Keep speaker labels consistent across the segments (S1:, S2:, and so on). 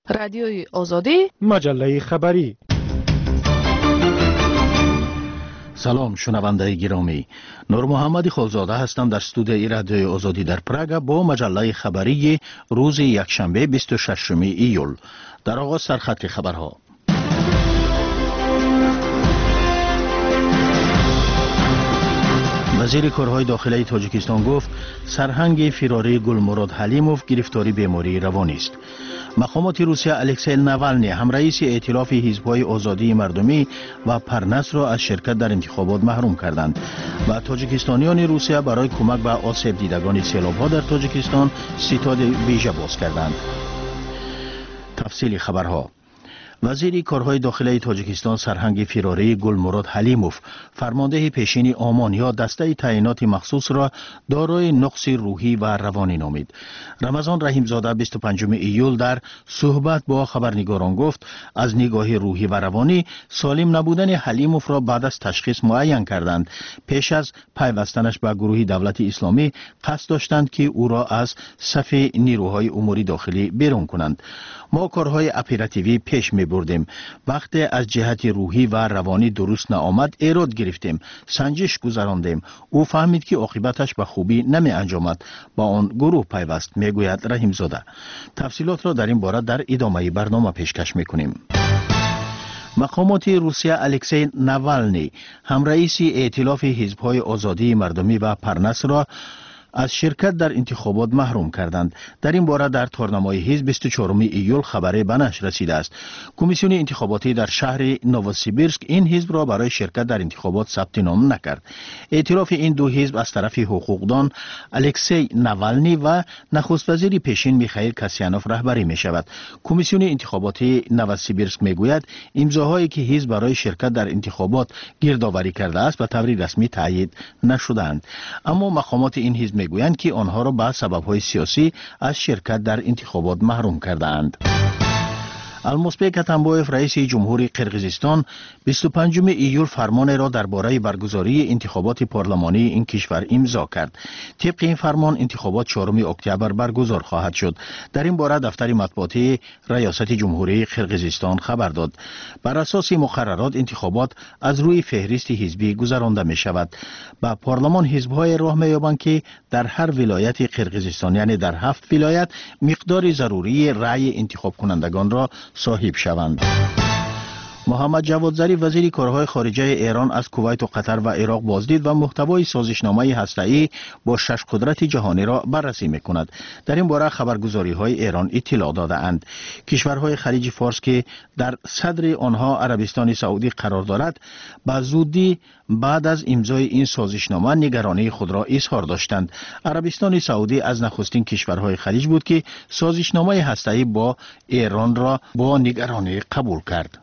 S1: رادیوی آزادی،
S2: مجله خبری.
S3: سلام شنونده گرامی، نور محمد خالزاده هستم در استودیوی رادیوی آزادی در پراگ با مجله خبری روز یکشنبه 26 ایول. در آغاز سرخط خبرها. وزیر کارهای داخلی تاجیکستان گفت سرهنگ فراری گلمراد حلیموف گرفتاری بیماری روانی است. مقامات روسیه الکسی ناوالنی همرئیس ائتلاف حزب‌های آزادی مردمی و پرنس را از شرکت در انتخابات محروم کردند و تاجیکستانیان روسیه برای کمک به آسیب دیدگان سیلاب‌ها در تاجیکستان ستاد ویژه باز کردند. تفصیل خبرها. وزیر کارهای داخلی تاجیکستان سرهنگ فراری گلمراد حلیموف فرمانده پیشین آمان یا دسته تعیینات مخصوص را دارای نقص روحی و روانی نامید. رمضان رحیمزاده 25 ایول در صحبت با خبرنگاران گفت از نگاه روحی و روانی سالم نبودن حلیموف را بعد از تشخیص معین کردند. پیش از پیوستنش به گروه دولت اسلامی قصد داشتند که او را از صف نیروهای اموری داخلی بیرون کنند. ما کارهای اپراتیوی پیش می بردیم. وقتی از جهت روحی و روانی درست نآمد ایراد گرفتیم، سنجش گذراندیم. او فهمید که عاقبتش به خوبی نمی انجامد، با آن گروه پیوست، میگوید رحیمزاده. تفصیلات را در این باره در ادامه برنامه پیشکش میکنیم. مقامات روسیه الکسی ناوالنی همرئیس ائتلاف حزب‌های آزادی مردمی و پرنس را از شرکت در انتخابات محروم کردند. در این باره در تارنمای حزب 24 ایول خبری به نشر رسیده است. کمیسیون انتخاباتی در شهر نووسیبیرسک این حزب را برای شرکت در انتخابات ثبت نام نکرد. ائتلاف این دو حزب از طرف حقوقدان الکسی ناوالنی و نخست وزیر پیشین میخائیل کاسیانوف رهبری می شود. کمیسیون انتخاباتی نووسیبیرسک میگوید امضاهایی که حزب برای شرکت در انتخابات گردآوری کرده است به طور رسمی تایید نشده‌اند، اما مقامات این حزب میگویند که آنها را به سبب‌های سیاسی از شرکت در انتخابات محروم کرده‌اند. المسبک اتنبایف رئیس جمهوری قرقیزستان 25 ایول فرمان را درباره برگزاری انتخابات پارلمانی این کشور امضا کرد. طبق این فرمان انتخابات 4 اکتبر برگزار خواهد شد. در این باره دفتر مطبوعاتی ریاست جمهوری قرقیزستان خبر داد. بر اساس مقررات انتخابات از روی فهرست حزبی گذرانده می شود. به پارلمان حزب‌های راه می‌یابند که در هر ولایت قرقیزستان یعنی در 7 ولایت مقدار ضروری رأی انتخاب کنندگان را صاحب شوند. محمد جواد ظریف وزیر کارهای خارجه ایران از کویت و قطر و عراق بازدید و محتوای سازشنامه هسته‌ای با 6 قدرت جهانی را بررسی می‌کند. در این باره خبرگزاری‌های ایران اطلاع داده‌اند. کشورهای خلیج فارس که در صدر آنها عربستان سعودی قرار دارد، به زودی بعد از امضای این سازشنامه نگرانی خود را اظهار داشتند. عربستان سعودی از نخستین کشورهای خلیج بود که سازشنامه هسته‌ای با ایران را با نگرانی قبول کرد.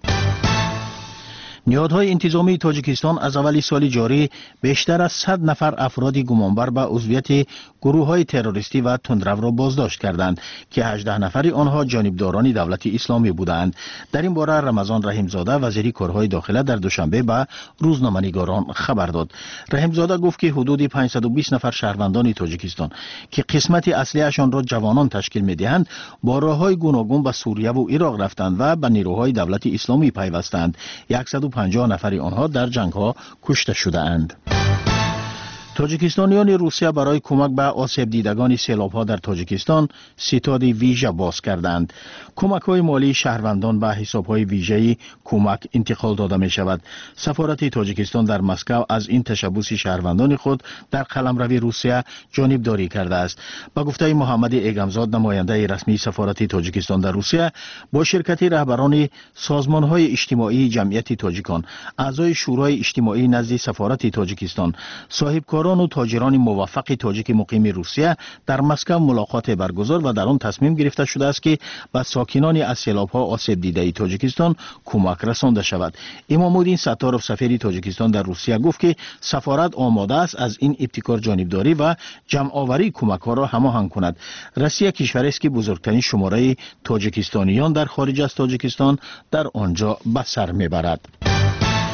S3: نهادهای انتظامی تاجیکستان از اول سال جاری بیشتر از 100 نفر افراد گمانبر به عضویت گروه‌های تروریستی و تندرو را بازداشت کردند که 18 نفر آنها جانبداران دولت اسلامی بودند. در این باره رمضان رحیمزاده وزیر کارهای داخلی در دوشنبه به روزنامه‌نگاران خبر داد. رحیمزاده گفت که حدود 520 نفر شهروندان تاجیکستان که قسمت اصلیشان را جوانان تشکیل می‌دهند با راه‌های گوناگون به سوریه و عراق رفتند و به نیروهای دولت اسلامی پیوستند. 150 نفر آنها در جنگ‌ها کشته شده‌اند. تاجیکستانیان روسیه برای کمک به آسیب دیدگان سیلاب‌ها در تاجیکستان ستاد ویژه باز کردند. کمک‌های مالی شهروندان به حساب‌های ویژه‌ای کمک انتقال داده می‌شود. سفارت تاجیکستان در مسکو از این تشبث شهروندان خود در قلمرو روسیه جانبداری کرده است. با گفته محمد ایگمزاد نماینده رسمی سفارت تاجیکستان در روسیه با شرکت رهبران سازمان‌های اجتماعی جمعیت تاجیکان، اعضای شورای اجتماعی نزد سفارت تاجیکستان، صاحبکاران و تاجران موفق تاجیک مقیم روسیه در مسکو ملاقات برگزار و در آن تصمیم گرفته شده است که به ساکنان از سیلاب‌ها آسیب دیده تاجیکستان کمک رسانده شود. امام‌الدین ستارov سفیر تاجیکستان در روسیه گفت که سفارت آماده است از این ابتکار جانبداری و جمع‌آوری کمک‌ها را هماهنگ کند. روسیه کشوری است که بزرگترین شماره تاجیکستانیان در خارج از تاجیکستان در آنجا به سر میبرد.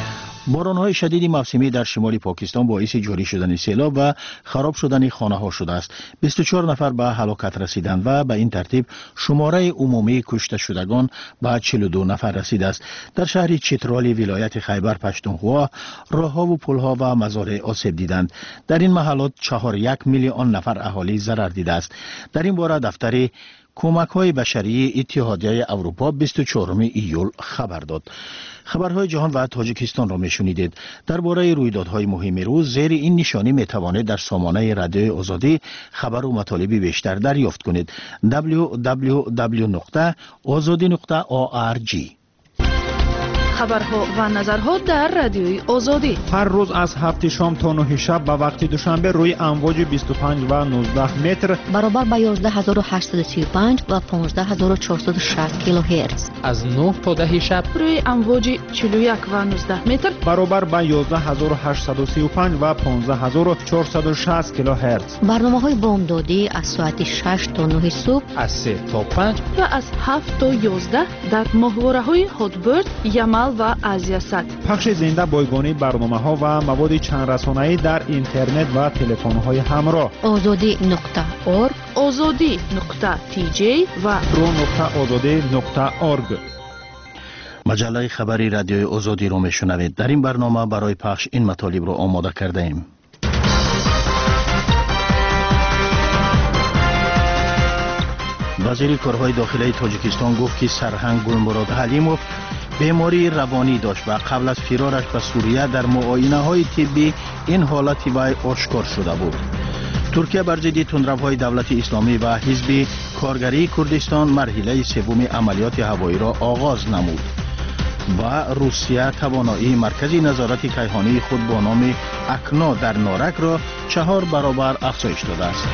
S3: باران‌های شدید موسمی در شمال پاکستان باعث جاری شدن سیلاب و خراب شدن خانه‌ها شده است. 24 نفر به هلاکت رسیدند و به این ترتیب شماره عمومی کشته شدگان به 42 نفر رسیده است. در شهر چترالی ولایت خیبر پختونخوا راه‌ها و پل‌ها و مزارع آسیب دیدند. در این محلات 4.1 میلیون نفر اهالی ضرر دیده است. در این باره دفتر کمک‌های بشری اتحادیه اروپا 24 ایول خبر داد. خبرهای جهان و تاجیکستان را میشنیدید. درباره رویدادهای مهم روز زیر این نشانی میتوانید در سامانه رادیوی آزادی خبر و مطالب بیشتر دریافت کنید. www.azadi.org.
S1: خبرها و نظرها در رادیوی آزادی
S2: هر روز از 7 شام تا 9 شب به وقت دوشنبه روی امواج 25 و 19 متر
S4: برابر با 11835 و 15460 کیلوهرتز.
S5: از 9 تا 10 شب
S1: روی امواج 41 و 19 متر
S2: برابر با 11835 و 15460 کیلوهرتز.
S4: برنامه‌های بامدادی از ساعت 6 تا 9 صبح،
S5: از 3 تا 5
S1: و از 7 تا 11 در ماهواره‌های هاتبرد، یمل و آسیا سات.
S2: پخش زنده بایگانی برنامه‌ها و مواد چند رسانه‌ای در اینترنت و تلفن‌های همراه.
S4: azadi.org،
S1: azadi.tj و
S2: pro.azadi.org.
S3: مجله خبری رادیوی آزادی را میشنوید. در این برنامه برای پخش این مطالب را آماده کرده ایم. وزیر کارهای داخلی تاجیکستان گفت که سرهنگ گلمراد حلیموف بیماری روانی داشت و قبل از فرارش به سوریه در معاینه‌های طبی این حالت وی آشکار شده بود. ترکیه بر ضد تندروهای دولت اسلامی و حزب کارگری کردستان مرحله سوم عملیات هوایی را آغاز نمود و روسیه توانایی مرکز نظارت کیهانی خود با نام اکنا در نارک را 4 برابر افزایش داده است.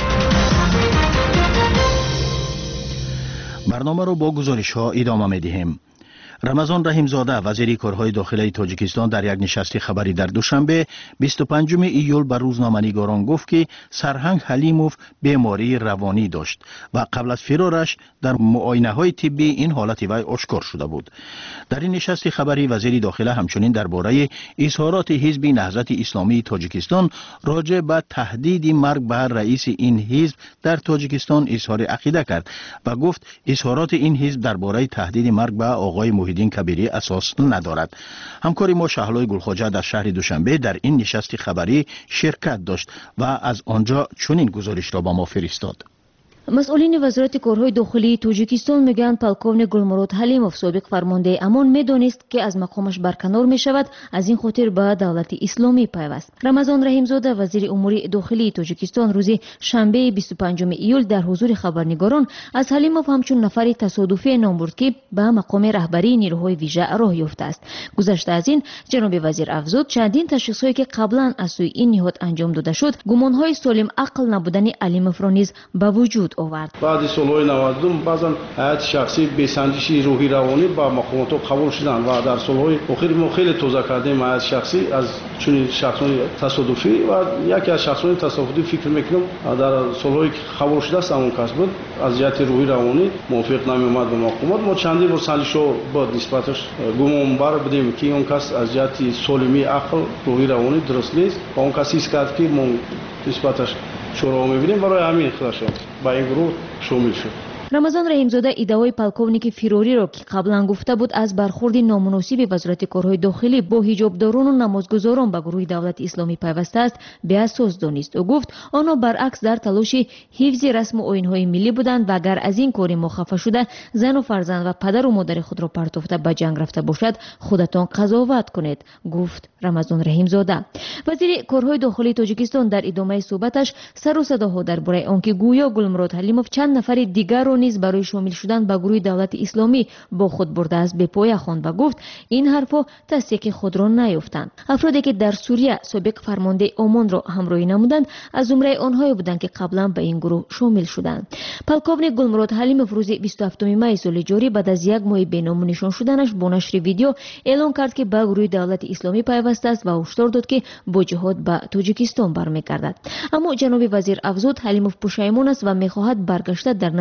S3: برنامه را با گزارش ها ادامه می‌دهیم. رمضان رحیمزاده وزیر کارهای داخلی تاجیکستان در یک نشست خبری در دوشنبه 25 ایول به روزنامه‌نگاران گفت که سرهنگ حلیموف بیماری روانی داشت و قبل از فرارش در معاینه‌های طبی این حالت وی آشکار شده بود. در این نشست خبری وزیر داخله همچنین درباره اظهارات حزب نهضت اسلامی تاجیکستان راجع به تهدید مرگ به رئیس این حزب در تاجیکستان اظهار عقیده کرد و گفت اظهارات این حزب درباره تهدید مرگ به آقای موحدین کبیری اساس ندارد. همکار ما شهلای گلخواجه در شهر دوشنبه در این نشست خبری شرکت داشت و از آنجا چنین گزارش را با ما فرستاد.
S4: مسئولین وزارت کارهای داخلی تاجیکستان میگن پالکوونیک گلمراد حلیموف سابق فرمانده امان میدونست که از مقامش برکنار میشود، از این خاطر به دولت اسلامی پیوست. رمضان رحیمزاده وزیر امور داخلی تاجیکستان روز شنبه 25 ایول در حضور خبرنگاران از حلیموف همچون نفری تصادفی نام برد که به مقام رهبری نیروهای ویژه راه یافته است. گذشته از این جناب وزیر افزود چندین تشخیصاتی که قبلا از سوی این نهاد انجام داده شد گمانهای سالم عقل نبودن حلیموف را نیز به وجود آورد.
S6: بعد سالهای 92 بعضا حیات شخصی بسنجشی روحی روانی با مقامات قبول شدن و در سالهای اخیر ما خیلی توضیح کردیم حیات شخصی از چنین شخصان تصادفی و یکی از شخصان تصادفی فکر میکنم در سالهای قبول شده است اون کس بود از جهت روحی روانی موافق نمیومد به مقامات. ما چندین بار سنجشو با نسبتش گمان بر بدیم که اون کس از جهت سالمی عقل روحی روانی درست نیست و اون کسی است که ما نسبتش شروع می‌بینیم برای همین خلاصه با این گروه شامل شد.
S4: رمضان رحیمزاده ادعای پالکوونیک فراری را که قبلا گفته بود از برخورد نامناسب وزارت کارهای داخلی با حجابداران و نمازگزاران به گروه دولت اسلامی پیوسته است به اساس دانست. او گفت آنها برعکس در تلاش حفظ رسم و آیین‌های ملی بودند و اگر از این کار ما خفه شده زن و فرزند و پدر و مادر خود را پرتافته به جنگ رفته باشد خودتان قضاوت کنید، گفت رمضان رحیمزاده. وزیر کارهای داخلی تاجیکستان در ادامه صحبتش سر و صداها درباره آنکه گویا گلمراد حلیموف چند نفر دیگر را نیز برای شامل شدن به گروه دولت اسلامی با خود برده است به پای خواند و گفت این حرفا تصدیق خود را نیافتند. افرادی که در سوریه سابق فرمانده عمان را همراهی نمودند از جمله آنهایی بودند که قبلا به این گروه شامل شدند. پالکوونیک گلمراد حلیموف روز 27 می سال جاری بعد از یک ماه بینام نشان شدنش با نشر ویدیو اعلام کرد که به گروه دولت اسلامی پیوسته است و هشدار داد که با جهاد به تاجیکستان برمیگردد. اما جناب وزیر افزود حلیموف پشیمان است و میخواهد برگشته در نزد قانون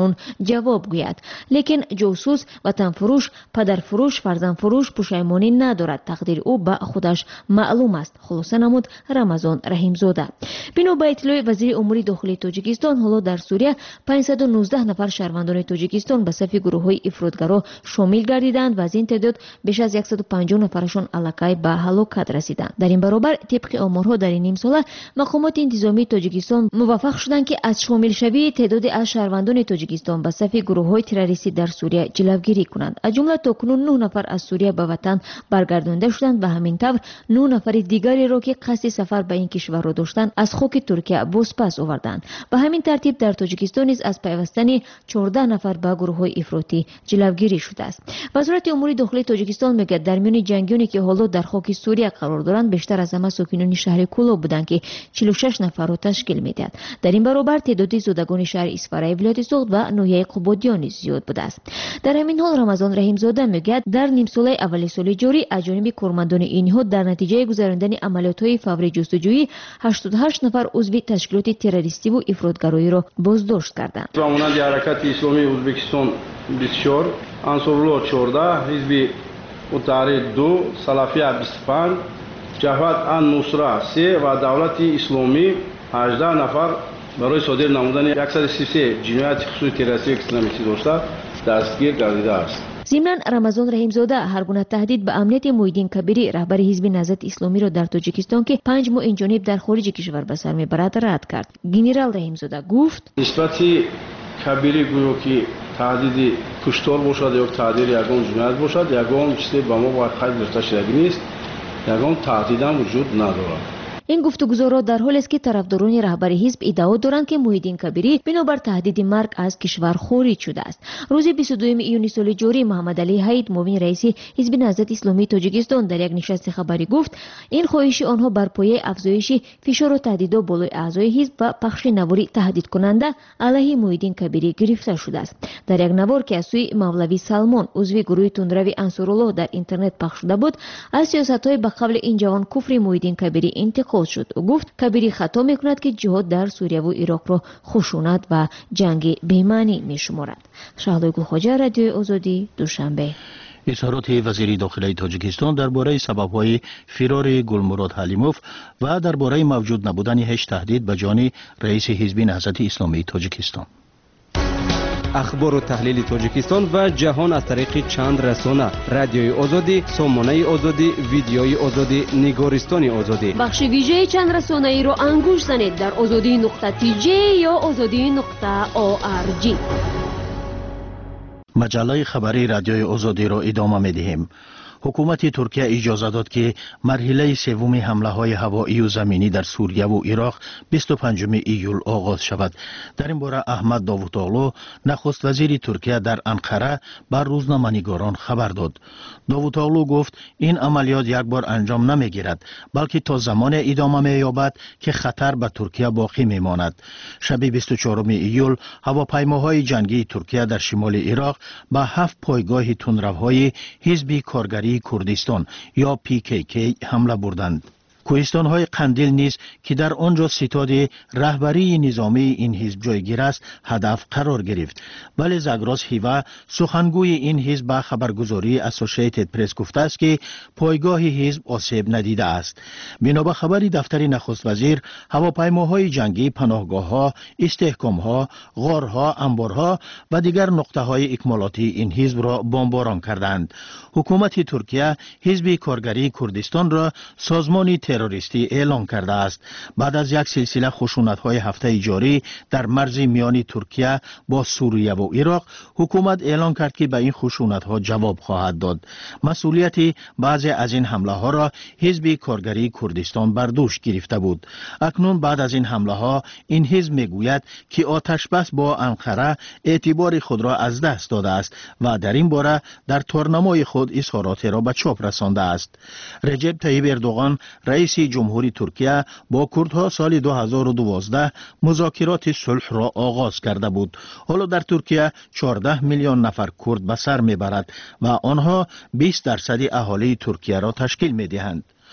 S4: قانون جواب گوید. لیکن جاسوس، وطنفروش، پدرفروش، فرزندفروش پشیمانی ندارد. تقدیر او به خودش معلوم است. خلاصه نمود رمضان رحیمزاده. بنا به اطلاع وزیر امور داخلی تاجیکستان، حالا در سوریه 519 نفر شهروندان تاجیکستان به صف گروه‌های افراطگرا شامل گردیدند و از این تعداد بیش از 150 نفرشان الکی به هلاکت رسیدند. در این برابر طبق آمارها در این نیم ساله مقامات انتظامی تاجیکستان موفق شدند که از شامل شوی تعداد از شهروندان تاجیکستان به صف گروه‌های تروریستی در سوریه جلوگیری کنند. از جمله تاکنون 9 نفر از سوریه به وطن برگردانده شدند و همین طور 9 نفر دیگری را که قصد سفر به این کشور را داشتند از خاک ترکیه بازپس آوردند. به همین ترتیب در تاجیکستان نیز از پیوستن 14 نفر به گروه‌های افراطی جلوگیری شده است. وزارت امور داخلی تاجیکستان میگه در میان جنگیانی که حالا در خاک سوریه قرار دارند بیشتر از همه ساکنان شهر کولا بودند که 46 نفر را تشکیل میدهد. در این برابر تعداد زادگان شهر اسفرای ولایت سوخت و ناحیه قبادیان زیاد بوده است. در همین حال رمضان رحیمزاده میگه در نیم ساله اول سال جاری از جانب کارمندان اینها در نتیجه گذراندن عملیات‌های فوری جستجویی 88 نفر عضو تشکیلات تروریستی و افراطگرایی را بازداشت کردند.
S6: مانند حرکت اسلامی ازبکستان 24، انصارالله 14، حزب متحرک 2، سلفیه 25، جبهت النصره 3 و دولت اسلامی 18 نفر برای صادر نمودن 133 جنایت خصوصی تروریستی اکستریمیستی داشته دستگیر گردیده است.
S4: ضمن رمضان رحیمزاده هر گونه تهدید به امنیت محیدین کبیری رهبر حزب نهضت اسلامی را در تاجیکستان که 5 ماه این جانب در خارج کشور به سر میبرد رد کرد. گنرال رحیمزاده گفت
S6: نسبت کبیری گویا که تهدید کشتار باشد یا تهدید یگان جنایت باشد، یگان چیزی به ما باید خیلی گرفته شدگی نیست، یگان تهدید هم وجود ندارد.
S4: این گفتگوها در حالی است که طرفداران رهبر حزب ادعا دارند که محیدین کبیری بنابر تهدید مرگ از کشور خارج شده است. روز 22 ایونی سال جاری محمد علی حید معاون رئیس حزب نهضت اسلامی تاجیکستان در یک نشست خبری گفت این خواهش آنها بر پایه افزایش فشار و تهدیدها بالای اعضای حزب و پخش نواری تهدید کننده علیه محیدین کبیری گرفته شده است. در یک نوار که از سوی مولوی سلمان عضو گروه تندروی انصارالله در اینترنت پخش شده بود، از سیاست‌های به قبل این جوان کفر محیدین کبیری انتقاد شد. او گفت کبیری خطا میکند که جهاد در سوریه و عراق را خشونت و جنگ بی‌معنی میشمارد. شهلا گلخواجه، رادیوی آزادی، دوشنبه.
S3: اظهارات وزیر داخلی تاجیکستان درباره سبب‌های فرار گلمراد حلیموف و درباره موجود نبودن هیچ تهدید به جان رئیس حزب نهضت اسلامی تاجیکستان.
S7: اخبار و تحلیل تاجیکستان و جهان از طریق چند رسانه: رادیوی آزادی، سامانه آزادی، ویدیوی آزادی، نگارستان آزادی.
S8: بخش ویژه چند رسانه ای را انگوش زنید در azadi.tj یا azadi.org.
S3: مجله خبری رادیوی آزادی را ادامه می‌دهیم. حکومت ترکیه اجازه داد که مرحله سوم حمله های هوایی و زمینی در سوریه و عراق 25 ایول آغاز شود. در این باره احمد داووداغلو نخست وزیر ترکیه در انقره بر روزنامه‌نگاران خبر داد. داووداغلو گفت این عملیات یک بار انجام نمیگیرد، بلکه تا زمان ادامه می‌یابد که خطر به ترکیه باقی میماند. شب 24 ایول هواپیماهای جنگی ترکیه در شمال عراق به 7 پایگاه تندروهای حزب کارگری کردستان یا PKK حمله بردند. کوهستان‌های قندیل نیز که در آنجا ستاد رهبری نظامی این حزب جایگیر است هدف قرار گرفت. ولی زاگراس هیوا سخنگوی این حزب به خبرگزاری اسوسییتد پرس گفته است که پایگاه حزب آسیب ندیده است. بنابر خبری دفتر نخست وزیر، هواپیماهای جنگی پناهگاه‌ها، استحکام‌ها، غارها، انبارها و دیگر نقطه‌های اکمالاتی این حزب را بمباران کردند. حکومت ترکیه حزب کارگری کردستان را سازمان تروریستی اعلام کرده است. بعد از یک سلسله خشونت‌های هفته جاری در مرز میان ترکیه با سوریه و عراق، حکومت اعلام کرد که به این خشونت‌ها جواب خواهد داد. مسئولیت بعضی از این حمله‌ها را حزب کارگری کردستان بر دوش گرفته بود. اکنون بعد از این حمله‌ها این حزب میگوید که آتشبس با انقره اعتبار خود را از دست داده است و در این باره در تورنمای خود اظهارات را به چاپ رسانده است. رجب طیب اردوغان رئیس جمهوری ترکیه با کردها سال 2012 مذاکرات صلح را آغاز کرده بود. حالا در ترکیه 14 میلیون نفر کرد به سر میبرد و آنها 20% اهالی ترکیه را تشکیل میدهند.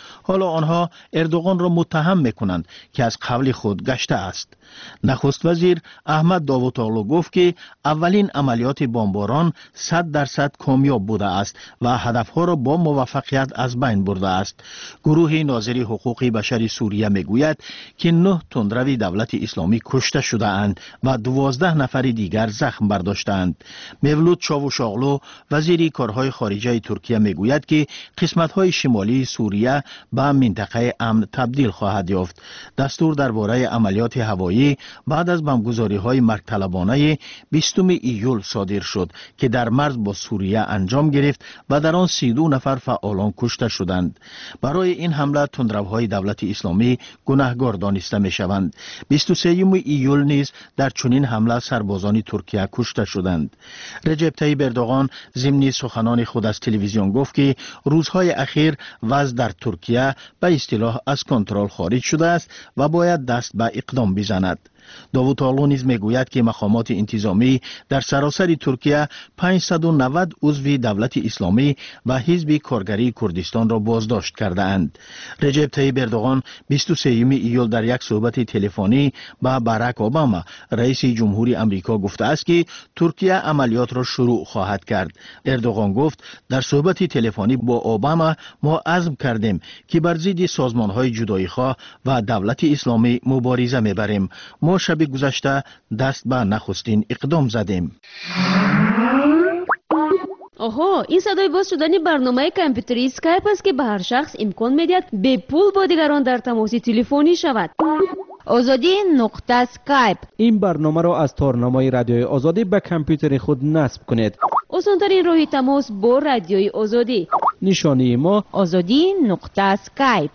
S3: حالا آنها اردوغان را متهم میکنند که از قول خود گشته است. نخست وزیر احمد داوطاغلو گفت که اولین عملیات بمباران 100% کامیاب بوده است و هدفها را با موفقیت از بین برده است. گروه ناظر حقوق بشر سوریه میگوید که 9 تندرو دولت اسلامی کشته شده اند و 12 نفر دیگر زخم برداشتند. مولود چاوشاغلو وزیر کارهای خارجه ترکیه میگوید که قسمت‌های شمالی سوریه به منطقه امن تبدیل خواهد یافت. دستور درباره عملیات هوایی بعد از بمبگذاری‌های مرگ‌طلبانه 20 ایول صادر شد که در مرز با سوریه انجام گرفت و در آن 32 نفر فعالان کشته شدند. برای این حمله تندروهای دولت اسلامی گناهکار دانسته می‌شوند. 23 ایول نیز در چنین حمله سربازان ترکیه کشته شدند. رجب طیب اردوغان ضمن سخنان خود از تلویزیون گفت که روزهای اخیر وضع در ترکیه به اصطلاح از کنترل خارج شده است و باید دست به اقدام بزند. داوطاغلو نیز میگوید که مقامات انتظامی در سراسر ترکیه 590 عضو دولت اسلامی و حزب کارگری کردستان را بازداشت کرده اند. رجب طیب اردوغان 23 ایول در یک صحبت تلفنی با باراک اوباما رئیس جمهوری آمریکا گفته است که ترکیه عملیات را شروع خواهد کرد. اردوغان گفت در صحبت تلفنی با اوباما ما عزم کردیم که بر ضد سازمان‌های جدایی‌خواه و دولت اسلامی مبارزه می‌بریم. ما شب گذشته دست به نخستین اقدام زدیم.
S8: آها، این صدای باز شدن برنامه کامپیوتری اسکایپ است که به هر شخص امکان می‌دهد به پول با دیگران در تماس تلفنی شود.
S4: آزادی نقطه اسکایپ.
S7: این برنامه را از تارنامه رادیوی آزادی به کامپیوتر خود نصب کنید.
S8: آسان‌ترین راه تماس با رادیوی آزادی.
S7: نشانی ما
S4: آزادی نقطه اسکایپ.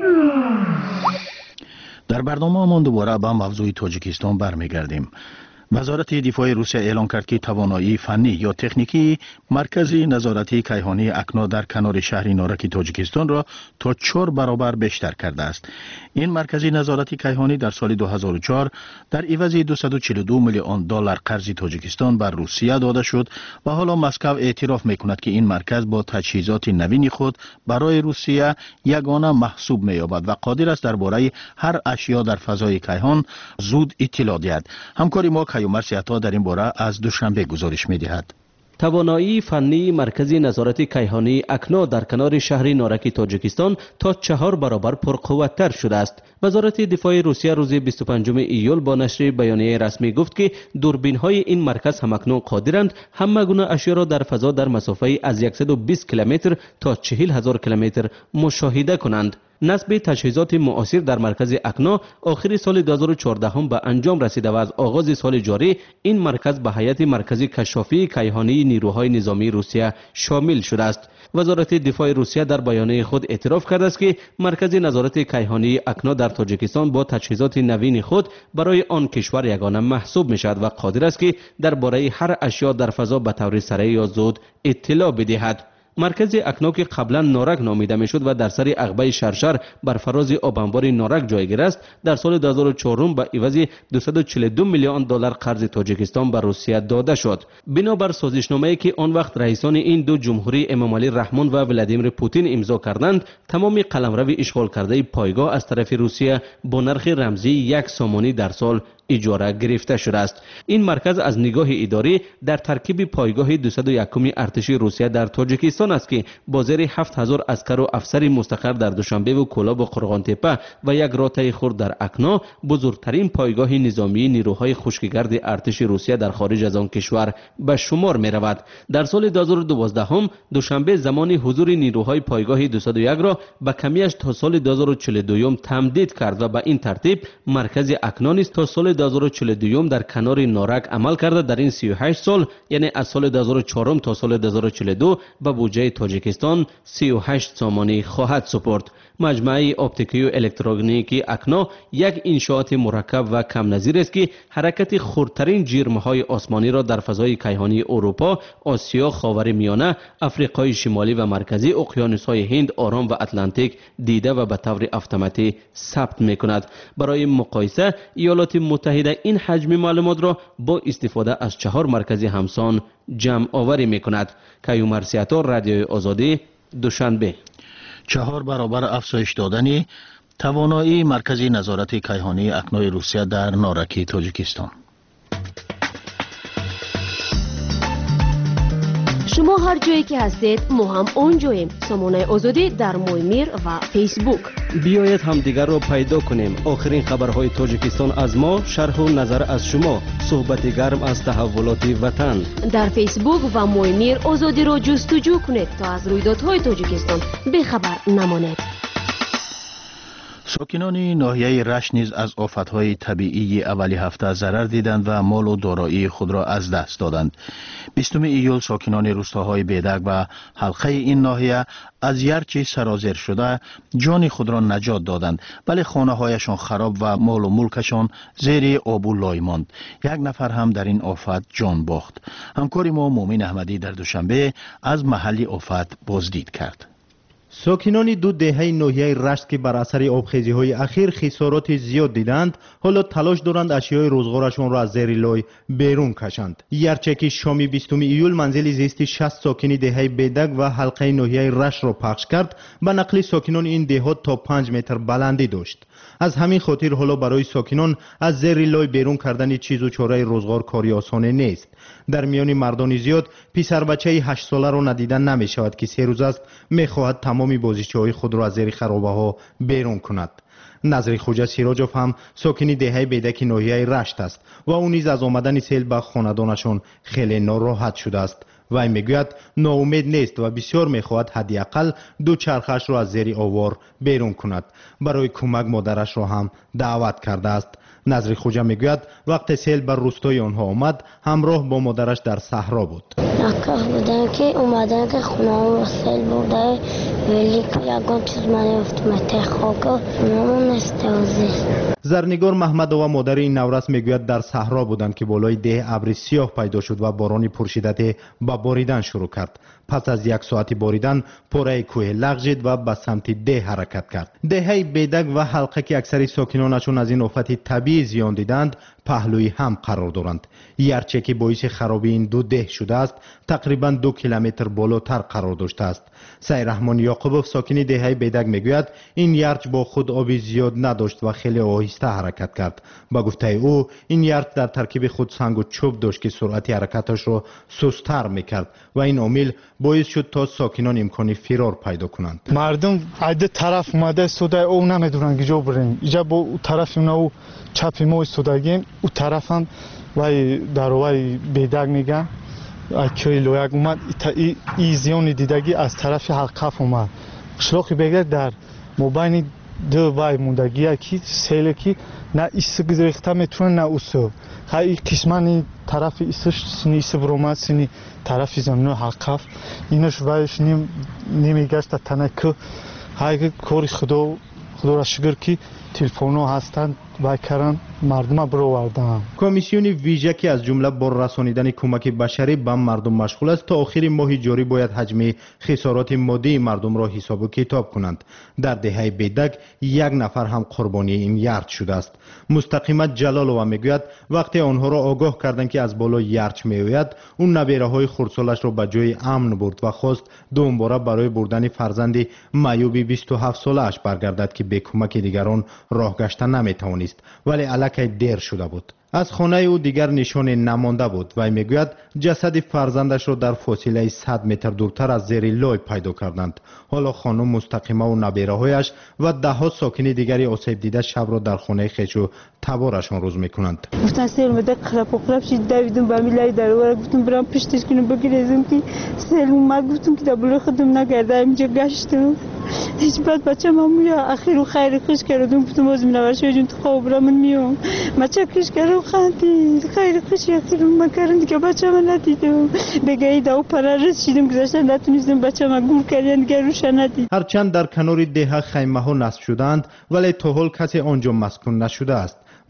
S3: در برنامه ما دوباره به موضوع تاجیکستان برمیگردیم. وزارت دفاع روسیه اعلام کرد که توانایی فنی یا تکنیکی مرکز نظارتی کیهانی اکنو در کنار شهر نارک تاجیکستان را تا 4 برابر بیشتر کرده است. این مرکز نظارتی کیهانی در سال 2004 در عوض 242 میلیون دلار قرض تاجیکستان بر روسیه داده شد و حالا مسکو اعتراف میکند که این مرکز با تجهیزات نوین خود برای روسیه یگانه محسوب می‌یابد و قادر است درباره هر اشیا در فضای کیهان زود اطلاع دهد. همکاری ما کیومرث عطا در این باره از دوشنبه گزارش می‌دهد.
S7: توانایی فنی مرکز نظارت کیهانی اکنو در کنار شهر نارک تاجیکستان تا 4 برابر پرقوت‌تر شده است. وزارت دفاع روسیه روز 25 ایول با نشر بیانیه رسمی گفت که دوربین‌های این مرکز همکنون قادرند همه گونه اشیا را در فضا در مسافه از 120 کیلومتر تا 40,000 کیلومتر مشاهده کنند. نصب تجهیزات معاصر در مرکز اکنو آخر سال 2014 به انجام رسیده و از آغاز سال جاری این مرکز به هیئت مرکزی کشافی کیهانی نیروهای نظامی روسیه شامل شده است. وزارت دفاع روسیه در بیانیه خود اعتراف کرده است که مرکز نظارت کیهانی اکنو در تاجیکستان با تجهیزات نوین خود برای آن کشور یگانه محسوب می شود و قادر است که درباره هر اشیا در فضا به طور سریع یا زود اطلاع بدهد. مرکز اکنو که قبلا نارک نامیده میشد و در سر عقبه شرشر بر فراز آبانبار نارک جایگیر است، در سال 2004 به عوض 242 میلیون دلار قرض تاجیکستان به روسیه داده شد. بنابر سازشنامه‌ای که آن وقت رئیسان این دو جمهوری امامعلی رحمان و ولادیمیر پوتین امضا کردند، تمام قلمرو اشغال کرده پایگاه از طرف روسیه با نرخ رمزی 1 سومانی در سال اجاره گرفته شده است. این مرکز از نگاه اداری در ترکیب پایگاه 201 ارتش روسیه در تاجیکستان است که با زیر 7000 عسکر و افسر مستقر در دوشنبه و کولاب و قرغان تپه و یک راتای خرد در اکنو بزرگترین پایگاه نظامی نیروهای خشکگرد ارتش روسیه در خارج از آن کشور به شمار می رود. در سال 2012 دوشنبه زمان حضور نیروهای پایگاه 201 را به کمیش تا سال 2042 تمدید کرد و به این ترتیب مرکز اکنو نیز تا سال 2042 در کنار نارک عمل کرده. در این 38 سال یعنی از سال 2004 تا سال 2042 به بودجه تاجیکستان 38 سامانی خواهد سپرد. مجموعه اپتیکی و الکترونیکی اکنو یک انشاءات مرکب و کم نظیر است که حرکت خردترین جرم‌های آسمانی را در فضای کیهانی اروپا، آسیا، خاورمیانه، آفریقای شمالی و مرکزی، اقیانوس‌های هند، آرام و اتلانتیک دیده و به طور اتوماتیک ثبت می‌کند. برای مقایسه ایالات متحده این حجم معلومات را با استفاده از 4 مرکز همسان جمع آوری می‌کند. کیومرث عطا، رادیوی آزادی، دوشنبه.
S3: 4 برابر افزایش دادن توانایی مرکز نظارت کیهانی اکنای روسیه در نارکی تاجیکستان.
S8: شما هر جایی که هستید ما هم اونجاییم. سامانه آزادی در مویمیر و فیسبوک.
S7: بیایید همدیگر را پیدا کنیم. آخرین خبرهای تاجیکستان از ما، شرح و نظر از شما، صحبت گرم از تحولات وطن.
S8: در فیسبوک و مویمیر آزادی را جستجو کنید تا از رویدادهای تاجیکستان بخبر نمانید.
S3: ساکنان ناحیه رشت نیز از آفتهای طبیعی اولی هفته ضرر دیدند و مال و دارایی خود را از دست دادند. 20 ایول ساکنان روستاهای بیدق و حلقه این ناحیه از یرچی سرازیر شده جان خود را نجات دادند، ولی خانه هایشان خراب و مال و ملکشان زیر آب و لای ماند. 1 نفر هم در این آفت جان باخت. همکار ما مومن احمدی در دوشنبه از محل آفت بازدید کرد.
S2: ساکنان دو دهه ناحیه رشت که بر اثر آبخیزی های اخیر خسارات زیاد دیدند، حالا تلاش دارند اشیای روزگارشان را از زیر لای بیرون کشند. گرچه که شام 20 ایول منزل زیستی 60 ساکنی دهه بیدق و حلقه ناحیه رشت را پخش کرد، به نقل ساکنان این دهات تا 5 متر بلندی داشت. از همین خاطر حالا برای ساکنان از زیر لای بیرون کردن چیز و چاره روزگار کاری آسان نیست. در میان مردان زیاد پسر بچه 8 ساله را ندیدن نمی شود که 3 روز است می خواهد تمامی بازیچه‌های خود را از زیر خرابه ها بیرون کند. نظری خوجا سیراجوف هم ساکنی دهه بیدک ناحیه رشت است و او نیز از آمدن سیل به خاندانشان خیلی ناراحت شده است. وی میگوید ناامید نیست و بسیار میخواهد حداقل 2 چرخش را از زیر آوار بیرون کند. برای کمک مادرش را هم دعوت کرده است. نظری خوجا میگوید وقت سیل بر روستای آنها آمد همراه با مادرش در صحرا بود.
S9: نکاه بودن که اومدن که خونه ها سیل بوده ولی که یکان چیز من افتم تخاکا اونامون استازیست.
S2: زرنگار محمد و مادر این نورس میگوید در صحرا بودند که بالای ده ابر سیاه پیدا شد و باران پرشدت با باریدن شروع کرد. پس از 1 ساعت باریدن پاره کوه لغزید و به سمت ده حرکت کرد. دهه بیدق و حلقه که اکثر ساکنانشون از این آفت طبیعی زیان دیدند پهلوی هم قرار دارند. گرچه که باعث خرابی این دو ده شده است، تقریبا 2 کیلومتر بالاتر قرار داشته است. سعیرحمان یعقوبوف ساکن دهه بیدق میگوید این یرچ با خود آبی زیاد نداشت و خیلی آهسته حرکت کرد. با گفته او این یرچ در ترکیب خود سنگ و چوب داشت که سرعت حرکتش را سست‌تر میکرد و این عامل باعث شد تا ساکنان امکان فرار پیدا کنند.
S10: مردم عده طرف اومده سودای او نمیدونن کجا بریم. اینجا با اون طرف اونو چپ ما ایستادگیم، اون طرف هم وای در وای بیدق میگن اکی لویک اومد ای زیان دیدگی از طرف حلقف اومد. شلوخی بگه در مبین دو وای موندگی کی سیل کی نه ایست گذاشته میتونه نه اوسو های قسمانی طرف ایستش سنیس برومات سنی طرف زمین حلقف اینش وایش نمیگشت تنکه های کاری خدا را شکر کی تلفن‌ها هستند و کردن مردم برآوردن.
S2: کمیسیون ویژه که از جمله با رسانیدن کمک بشری به مردم مشغول است تا آخر ماه جاری باید حجم خسارات مادی مردم را حساب و کتاب کنند. در دهه بیدق 1 نفر هم قربانی این یرچ شده است. مستقیما جلالوف میگوید وقتی آنها را آگاه کردند که از بالا یرچ میآید، اون نبیره‌های خردسالش را به جای امن برد و خواست دوباره برای بردن فرزند معیوب 27 ساله‌اش برگردد که به کمک دیگران راه گشتن نمیتوانست، ولی الکی دیر شده بود. از خانه او دیگر نشان نمانده بود و میگوید جسد فرزندش را در فاصله 100 متر دورتر از زیر لای پیدا کردند. حالا خانم مستقیما و نبیره‌هایش و 10 ساکن دیگری آسیب دیده شب را در خانه خویش و تبارشان روز میکنند.
S11: گفتن سیل اومده قلب شد دویدم به میلای در ور گفتم برام پشتش کنم بگیرم که سیل اومد گفتم که دبل خودم نگرده اینجا گشتم هیچ بعد بچه مامویا اخیر و خیر خوش کردم گفتم باز منورش جون تو خواب را من میام بچه کش کردم خندید خیر خوشی اخیر من کردم دیگه بچه من ندیدم بگید او پررس شدم گذاشتن نتونستم بچه من گول کردن دیگه روش ندید.
S2: هرچند در کنار ده خیمه ها نصب شدند ولی تا حال کسی آنجا مسکون نشده است.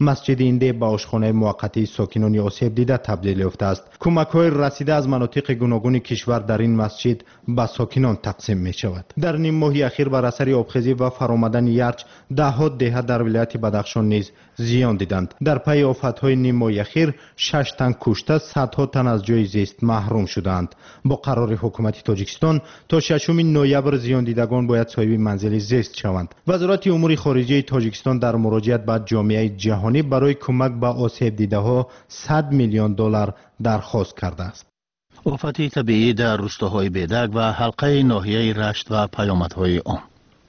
S2: مسجد اینده به آشخانه موقتی ساکنان آسیب دیده تبدیل یافته است. کمک‌های رسیده از مناطق گوناگون کشور در این مسجد به ساکنان تقسیم می شود. در نیم ماه اخیر بر اثر آبخیزی و فرآمدن یرچ ده‌ها دهه در ولایت بدخشان نیز زیان دیدند. در پی آفت‌های نیم ماه اخیر 6 تن کشته، صدها تن از جای زیست محروم شدند. با قرار حکومت تاجیکستان تا 6 نوامبر زیان دیدگان باید صاحب منزل زیست شوند. وزارت امور خارجه تاجیکستان در مراجعت به جامعه جهانی برای کمک به آسیب دیده‌ها 100 میلیون دلار درخواست کرده است.
S3: آفت طبیعی در روستاهای بیدق و حلقه ناحیه رشت و پیامدهای آن.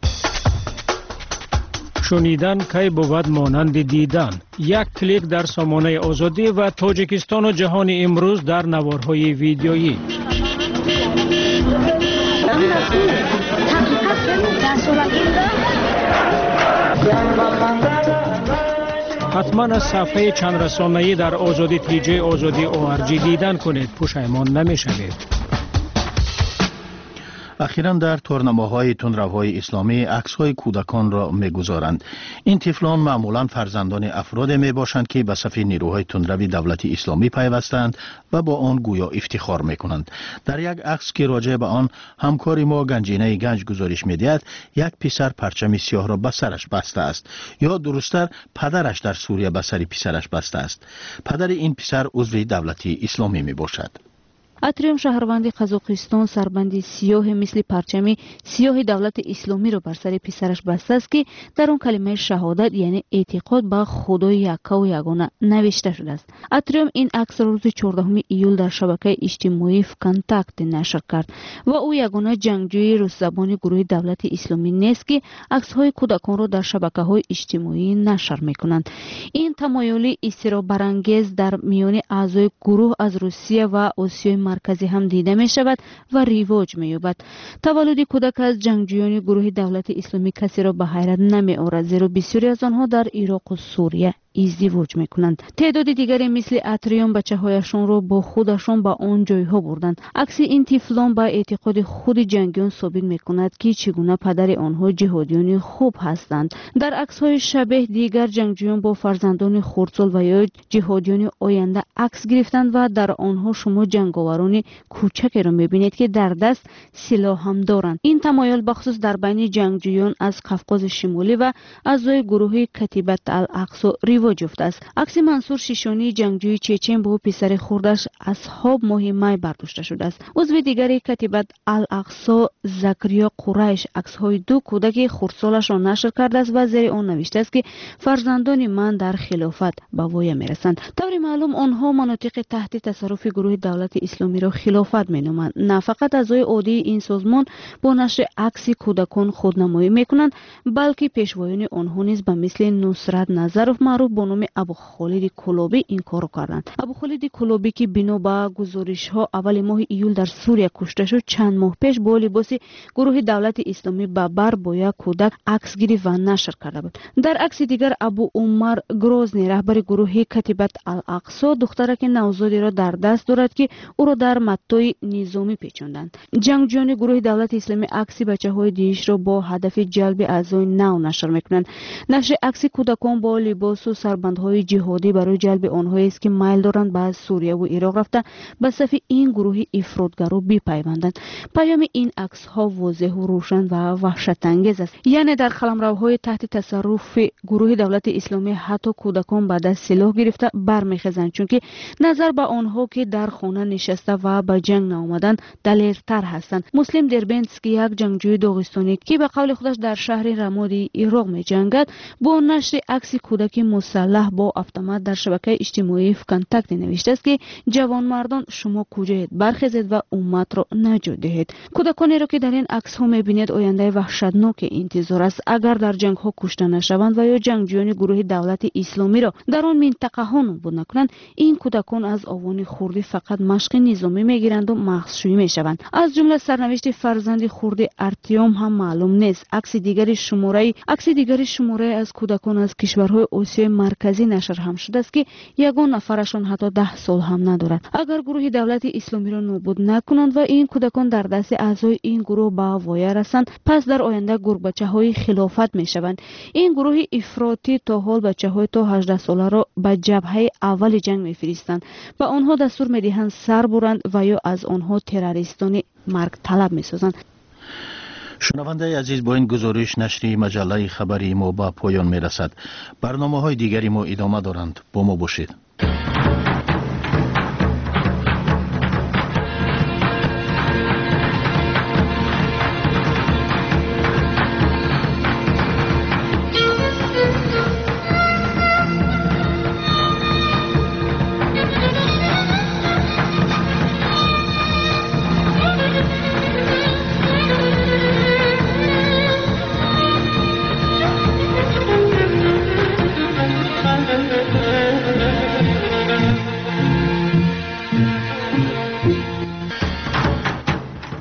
S12: شنیدن کی بود مانند دیدن. یک کلیک در سامانه آزادی و تاجیکستان و جهان امروز در نوارهای ویدیویی. حتما از صفحه چند رسانه‌ای در آزادی تیجه آزادی ORG دیدن کنید، پشیمان نمی‌شوید.
S3: اخیراً در تورنمه‌های تندروهای اسلامی عکس‌های کودکان را می‌گذارند. این طفلان معمولاً فرزندان افراد می‌باشند که به صف نیروهای تندرو دولت اسلامی پیوستند و با آن گویا افتخار می‌کنند. در یک عکس که راجع به آن همکار ما گنجینه گنج گزارش می‌دهد، یک پسر پرچم سیاه را به سرش بسته است، یا درست‌تر پدرش در سوریه به سر پسرش بسته است. پدر این پسر عضو دولت اسلامی می‌باشد.
S13: اتریوم شهروند قزاقستان سربند سیاه مثل پرچم سیاه دولت اسلامی را بر سر پسرش بسته است که در آن کلمه شهادت یعنی اعتقاد به خدای یکا و یگانه نوشته شده است. اتریوم این عکس را روز 14 ایول در شبکه اجتماعی فکنتاکت نشر کرد و او یگانه جنگجوی روس‌زبان گروه دولت اسلامی نیست که عکس‌های کودکان را در شبکه‌های اجتماعی نشر می‌کنند. این تمایل اضطراب برانگیز در میان اعضای گروه از روسیه و آسیای مرکزی هم دیده می شود و ریواج می یابد. تولد کودک از جنگجویان گروه دولت اسلامی کسی را به حیرت نمی آورد، زیرا بسیاری از آنها در عراق و سوریه ازدواج میکنند. تعداد دیگری مثل اتریوم بچه‌هایشان را با خودشان به آن جایها بردند. عکس این طفلان با اعتقاد خود جنگیان ثابت میکند که چگونه پدر آنها جهادیان خوب هستند. در عکس‌های شبیه دیگر جنگجویان با فرزندان خردسال و یا جهادیان آینده عکس گرفتند و در آنها شما جنگاوران کوچک را میبینید که در دست سلاح هم دارند. این تمایل بخصوص در بین جنگجویان از قفقاز شمالی و اعضای گروه کتیبه الاقصی رواج یافته است. عکس منصور شیشانی جنگجوی چچن با پسر خردش اصحاب ماه می برداشته شده است. عضو دیگری کتیبه الاقصی زکریا قریش عکس‌های دو کودک خردسالش را نشر کرده است و زیر آن نوشته است که فرزندان من در خلافت به وای میرسند. طور معلوم آنها مناطق تحت تصرف گروه دولت اسلامی را خلافت مینامند. نه فقط اعضای عادی این سازمان با نشر عکس کودکان خودنمایی میکنند، بلکه پیشوایان آنها نیز به مثل نصرت نظرов معروف با نام ابو خالد کلوبی این کارو کردند. ابو خالد کلوبی که بنا به گزارش‌ها اول ماه ایول در سوریه کشته شد، چند ماه پیش با لباس گروه دولت اسلامی به بر با یک کودک عکس گرفت و نشر کرده بود. در عکس دیگر ابو عمر گروزنی رهبر گروه کتیبه الاقصی دخترک نوزادی را در دست دارد که او را در متای نظامی پیچاندند. جنگجویان گروه دولت اسلامی عکس بچه‌های دیش را با هدف جلب اعضای نو نشر می‌کنند. نشر عکس کودکان با لباس و سربندهای جهادی برای جلب آنهایی است که میل دارند به سوریه و عراق رفته به صف این گروه افراطگرا بپیوندند. پیام این عکس‌ها واضح و روشن و وحشت‌انگیز است. یعنی در قلمروهای تحت تصرف گروه دولت اسلامی حتی کودکان به دست سلاح گرفته برمیخیزند، چون که نظر به آنها که در خانه نشسته و به جنگ نآمدن دلیرتر هستند. مسلم دربنسکی یک جنگجوی داغستانی که به قول خودش در شهر رمادی عراق می‌جنگد با نشر عکس کودک مسلح با اتومات در شبکه اجتماعی فکنتاکت نوشته است که جوان مردان شما کجایید؟ برخیزید و امت را نجات دهید. کودکانی را که در این عکس ها می‌بینید آینده وحشتناک انتظار است. اگر در جنگ ها کشته نشوند و یا جنگجویان گروه دولت اسلامی را در آن منطقه ها نابود نکنند، این کودکان از آوان خردی فقط مشق نظامی میگیرند و مغزشویی میشوند. از جمله سرنوشت فرزند خرد ارتیوم هم معلوم نیست. عکس دیگری شماره از کودکان از کشورهای آسیای марказӣ нашр ҳам шудааст ки ягон нафарашон ҳатто 10 сол ҳам надорад. агар гурӯҳи давлати исломиро нобуд накунанд ва ин кӯдакон дар дасти аъзои ин гурӯҳ ба воя расанд, пас дар оянда гурбачаҳои хилофат мешаванд. ин гурӯҳи ифротӣ то ҳол бачаҳои то 18 соларо ба ҷабҳаи аввали ҷанг мефиристанд. ба онҳо дастур медиҳанд сар буранд ва ё аз онҳо террористони маргталаб месозанд.
S3: шунавандаи азиз, бо ин гузориш нашри маҷаллаи хабари мо ба поён мерасад. барномаҳои дигари мо идома доранд. бо мо бошед.